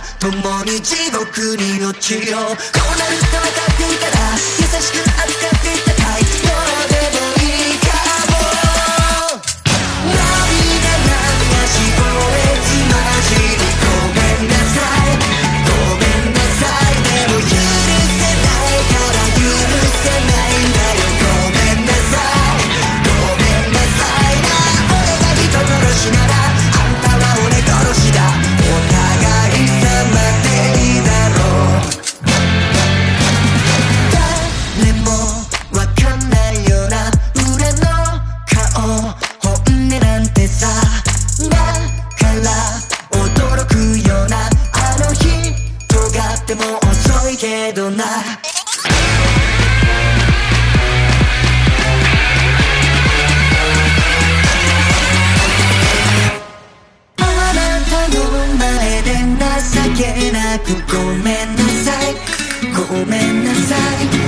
共に地獄に落ちよう。こうなると分かっていたら優しく扱っていたかい。どうでもいいかも。涙流し声つまじりごめんなさいごめんなさい。でも許せないから許せないんだよ。ごめんなさいごめんなさいな。俺が人殺しならあんたは俺殺しだ。お互い様でいいだろう。誰もわかんないような裏の顔本音なんてさ。だから驚くようなあの日尖っても遅いけどな。あなたの前で情けなくごめんなさいごめんなさい。